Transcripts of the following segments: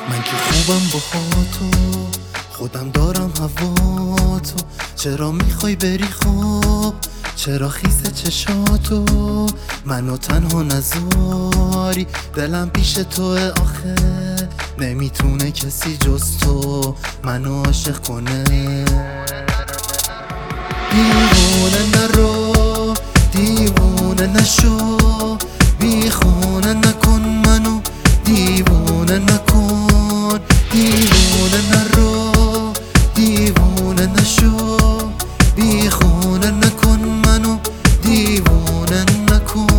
من که خوبم با تو، خودم دارم هوا تو. چرا میخوای بری خوب؟ چرا خیس چشاتو؟ منو تنها نذاری، دلم پیش توه آخه. نمیتونه کسی جز تو منو عاشق کنه. دیوونه نرو، دیوونه نشو، بیخونه نکن منو، دیوونه نکن. دیوونه نرو، دیوونه نشو، بیخونه نکن منو، دیوونه نکن.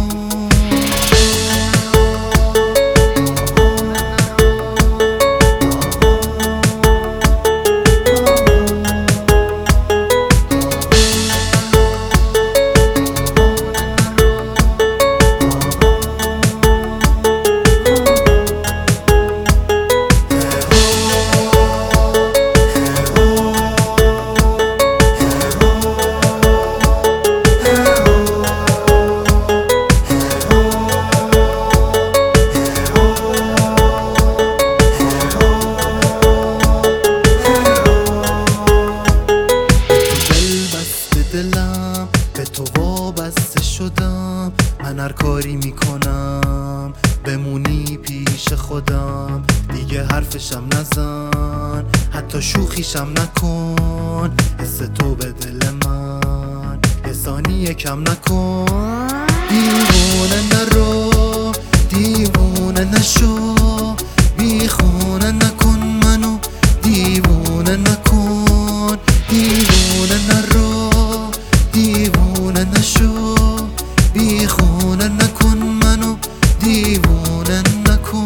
دلم به تو وابسته شدم، من هر کاری میکنم بمونی پیش خودم. دیگه حرفشم نزن، حتی شوخیشم نکن. حس تو به دل من یه ثانیه کم نکن. دیوونه نرو، دیوونه نشو، بیخونه نکن منو، دیوونه نکن. دیوونه نرو، دیوونه نشو، بیخونه نکن منو، دیوونه نکن.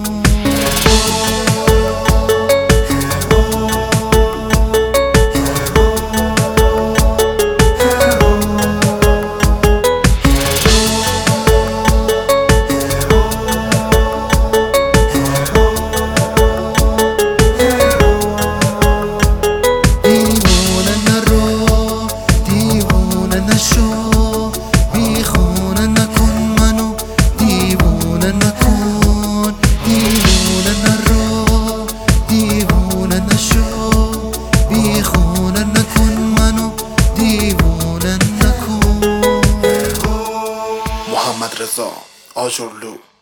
نشو، بیخونه نکن منو، دیوونه نکن. دیوونه نرو، دیوونه نشو، بیخونه نکن منو، دیوونه نکن. محمد رضا آجرلو.